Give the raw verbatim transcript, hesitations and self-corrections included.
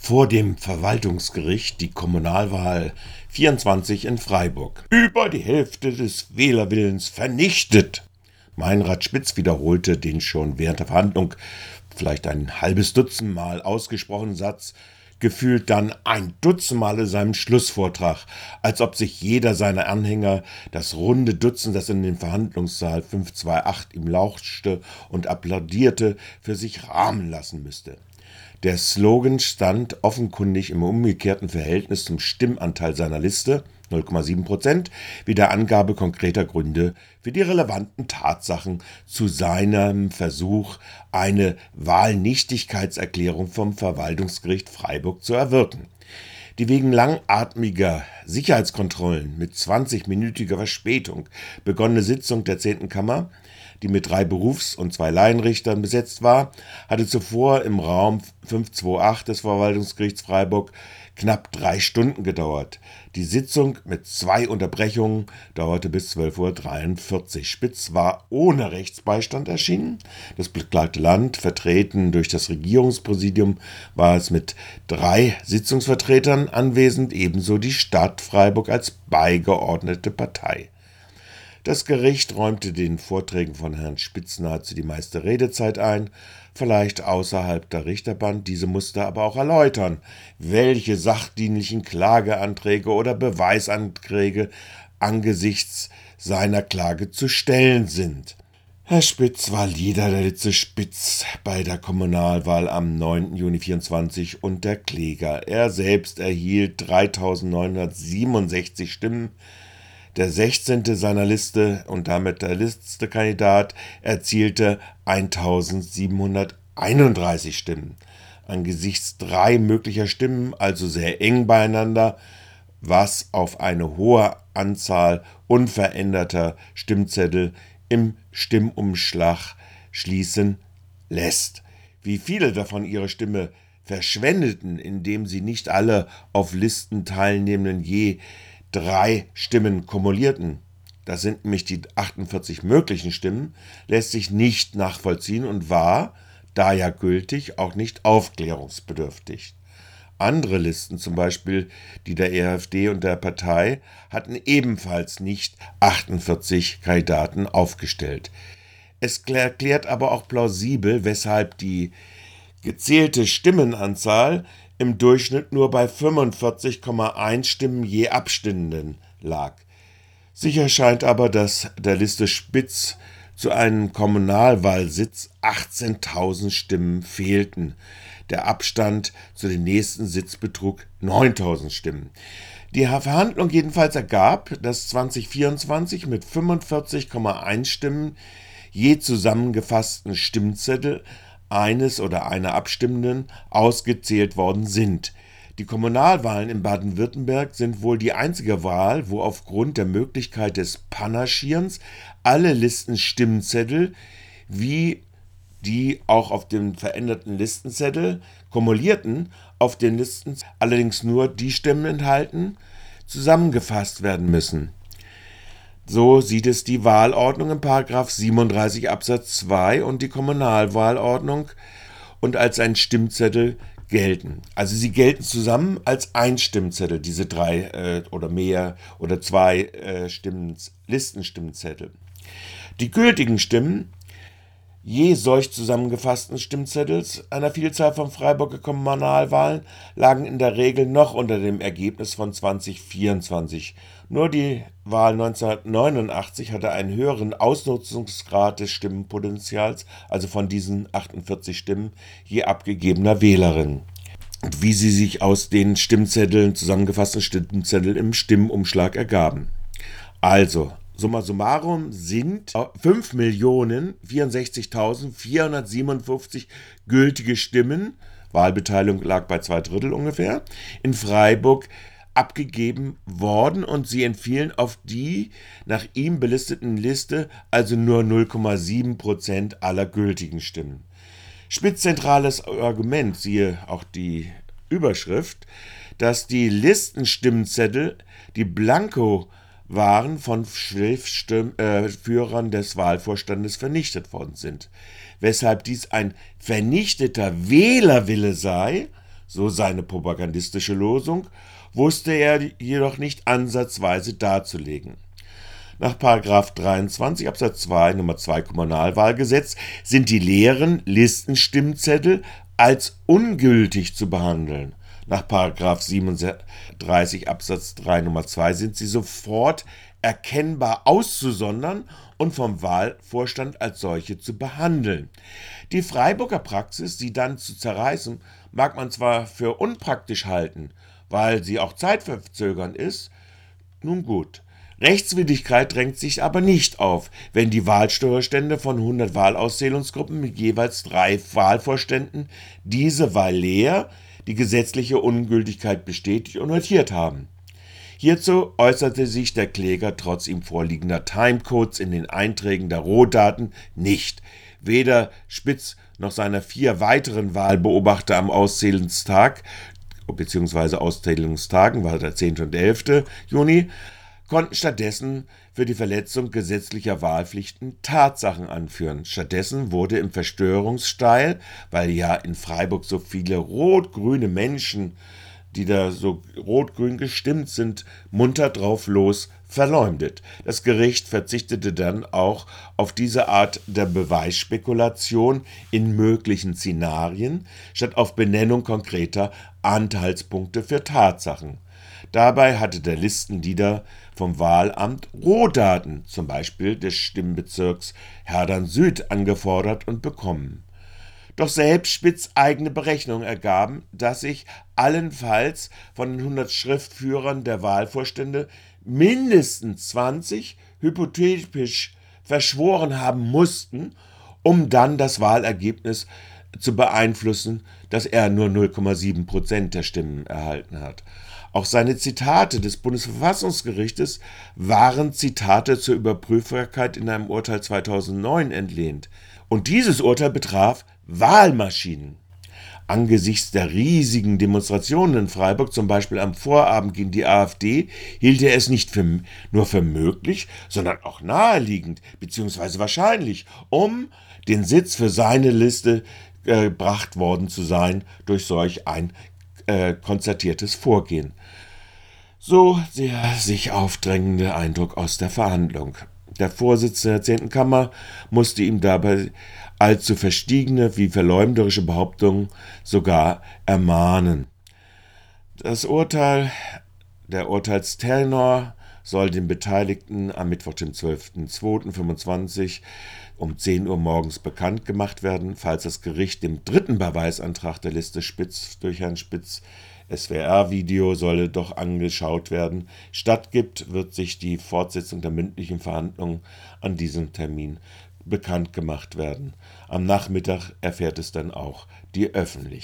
Vor dem Verwaltungsgericht die Kommunalwahl vierundzwanzig in Freiburg. Über die Hälfte des Wählerwillens vernichtet. Meinrad Spitz wiederholte den schon während der Verhandlung vielleicht ein halbes Dutzend Mal ausgesprochenen Satz, gefühlt dann ein Dutzend Mal in seinem Schlussvortrag, als ob sich jeder seiner Anhänger, das runde Dutzend, das in den Verhandlungssaal fünf zwei acht ihm lauschte und applaudierte, für sich rahmen lassen müsste. Der Slogan stand offenkundig im umgekehrten Verhältnis zum Stimmanteil seiner Liste, null Komma sieben Prozent, wie der Angabe konkreter Gründe für die relevanten Tatsachen zu seinem Versuch, eine Wahlnichtigkeitserklärung vom Verwaltungsgericht Freiburg zu erwirken. Die wegen langatmiger Sicherheitskontrollen mit zwanzigminütiger Verspätung begonnene Sitzung der zehnten Kammer, die mit drei Berufs- und zwei Laienrichtern besetzt war, hatte zuvor im Raum fünf zwei acht des Verwaltungsgerichts Freiburg knapp drei Stunden gedauert. Die Sitzung mit zwei Unterbrechungen dauerte bis zwölf Uhr dreiundvierzig. Spitz war ohne Rechtsbeistand erschienen. Das beklagte Land, vertreten durch das Regierungspräsidium, war es mit drei Sitzungsvertretern anwesend, ebenso die Stadt Freiburg als beigeordnete Partei. Das Gericht räumte den Vorträgen von Herrn Spitz nahezu die meiste Redezeit ein, vielleicht außerhalb der Richterband. Diese musste aber auch erläutern, welche sachdienlichen Klageanträge oder Beweisanträge angesichts seiner Klage zu stellen sind. Herr Spitz war Leader der Litze Spitz bei der Kommunalwahl am neunten Juni vierundzwanzig und der Kläger. Er selbst erhielt dreitausendneunhundertsiebenundsechzig Stimmen. Der sechzehnte seiner Liste und damit der Listekandidat erzielte eintausendsiebenhunderteinunddreißig Stimmen. Angesichts drei möglicher Stimmen, also sehr eng beieinander, was auf eine hohe Anzahl unveränderter Stimmzettel im Stimmumschlag schließen lässt. Wie viele davon ihre Stimme verschwendeten, indem sie nicht alle auf Listen teilnehmenden je drei Stimmen kumulierten, das sind nämlich die achtundvierzig möglichen Stimmen, lässt sich nicht nachvollziehen und war, da ja gültig, auch nicht aufklärungsbedürftig. Andere Listen, zum Beispiel die der E F D und der Partei, hatten ebenfalls nicht achtundvierzig Kandidaten aufgestellt. Es erklärt aber auch plausibel, weshalb die gezählte Stimmenanzahl im Durchschnitt nur bei fünfundvierzig Komma eins Stimmen je Abstimmenden lag. Sicher scheint aber, dass der Liste Spitz zu einem Kommunalwahlsitz achtzehntausend Stimmen fehlten. Der Abstand zu dem nächsten Sitz betrug neuntausend Stimmen. Die Verhandlung jedenfalls ergab, dass zwanzig vierundzwanzig mit fünfundvierzig Komma eins Stimmen je zusammengefassten Stimmzettel eines oder einer Abstimmenden ausgezählt worden sind. Die Kommunalwahlen in Baden-Württemberg sind wohl die einzige Wahl, wo aufgrund der Möglichkeit des Panaschierens alle Listenstimmzettel wie die auch auf dem veränderten Listenzettel kumulierten, auf den Listen allerdings nur die Stimmen enthalten, zusammengefasst werden müssen. So sieht es die Wahlordnung in Paragraph siebenunddreißig Absatz zwei und die Kommunalwahlordnung und als ein Stimmzettel gelten. Also sie gelten zusammen als ein Stimmzettel, diese drei äh, oder mehr oder zwei äh, Stimmen, Listenstimmzettel. Die gültigen Stimmen je solch zusammengefassten Stimmzettels einer Vielzahl von Freiburger Kommunalwahlen lagen in der Regel noch unter dem Ergebnis von zwanzig vierundzwanzig. Nur die Wahl neunzehnhundertneunundachtzig hatte einen höheren Ausnutzungsgrad des Stimmenpotenzials, also von diesen achtundvierzig Stimmen je abgegebener Wählerin. Und wie sie sich aus den Stimmzetteln, zusammengefassten Stimmzetteln im Stimmumschlag ergaben. Also, summa summarum sind fünf Millionen vierundsechzigtausendvierhundertsiebenundfünfzig gültige Stimmen, Wahlbeteiligung lag bei zwei Drittel ungefähr, in Freiburg abgegeben worden und sie entfielen auf die nach ihm belisteten Liste, also nur null Komma sieben Prozent aller gültigen Stimmen. Spitzzentrales Argument, siehe auch die Überschrift, dass die Listenstimmzettel, die blanko waren, von Schriftführern des Wahlvorstandes vernichtet worden sind, weshalb dies ein vernichteter Wählerwille sei, so seine propagandistische Losung, wusste er jedoch nicht ansatzweise darzulegen. Nach Paragraph dreiundzwanzig Absatz zwei Nummer zwei Kommunalwahlgesetz sind die leeren Listenstimmzettel als ungültig zu behandeln. Nach Paragraph siebenunddreißig Absatz drei Nummer zwei sind sie sofort erkennbar auszusondern und vom Wahlvorstand als solche zu behandeln. Die Freiburger Praxis, sie dann zu zerreißen, mag man zwar für unpraktisch halten, weil sie auch zeitverzögernd ist. Nun gut. Rechtswidrigkeit drängt sich aber nicht auf, wenn die Wahlstände von hundert Wahlauszählungsgruppen mit jeweils drei Wahlvorständen diese Wahl leer, die gesetzliche Ungültigkeit bestätigt und notiert haben. Hierzu äußerte sich der Kläger trotz ihm vorliegender Timecodes in den Einträgen der Rohdaten nicht. Weder Spitz noch seiner vier weiteren Wahlbeobachter am Auszählungstag bzw. Auszählungstagen war der zehnte und elfte Juni, konnten stattdessen für die Verletzung gesetzlicher Wahlpflichten Tatsachen anführen. Stattdessen wurde im Verstörungsstyle, weil ja in Freiburg so viele rot-grüne Menschen, die da so rot-grün gestimmt sind, munter drauf los verleumdet. Das Gericht verzichtete dann auch auf diese Art der Beweisspekulation in möglichen Szenarien, statt auf Benennung konkreter Anteilspunkte für Tatsachen. Dabei hatte der Listenleader vom Wahlamt Rohdaten, zum Beispiel des Stimmbezirks Herdern Süd, angefordert und bekommen. Doch selbst Spitz' eigene Berechnungen ergaben, dass sich allenfalls von den hundert Schriftführern der Wahlvorstände mindestens zwanzig hypothetisch verschworen haben mussten, um dann das Wahlergebnis zu beeinflussen, dass er nur null Komma sieben Prozent der Stimmen erhalten hat. Auch seine Zitate des Bundesverfassungsgerichtes waren Zitate zur Überprüfbarkeit in einem Urteil zweitausendneun entlehnt. Und dieses Urteil betraf Wahlmaschinen. Angesichts der riesigen Demonstrationen in Freiburg, zum Beispiel am Vorabend gegen die AfD, hielt er es nicht für, nur für möglich, sondern auch naheliegend bzw. wahrscheinlich, um den Sitz für seine Liste äh, gebracht worden zu sein durch solch ein äh, konzertiertes Vorgehen. So der sich aufdrängende Eindruck aus der Verhandlung. Der Vorsitzende der zehnten Kammer musste ihm dabei allzu verstiegene wie verleumderische Behauptungen sogar ermahnen. Das Urteil, der Urteilstenor soll den Beteiligten am Mittwoch, dem zwölften zweiten fünfundzwanzig um zehn Uhr morgens bekannt gemacht werden, falls das Gericht dem dritten Beweisantrag der Liste Spitz durch Herrn Spitz S W R-Video solle doch angeschaut werden, stattgibt, wird sich die Fortsetzung der mündlichen Verhandlungen an diesem Termin bekannt gemacht werden. Am Nachmittag erfährt es dann auch die Öffentlichkeit.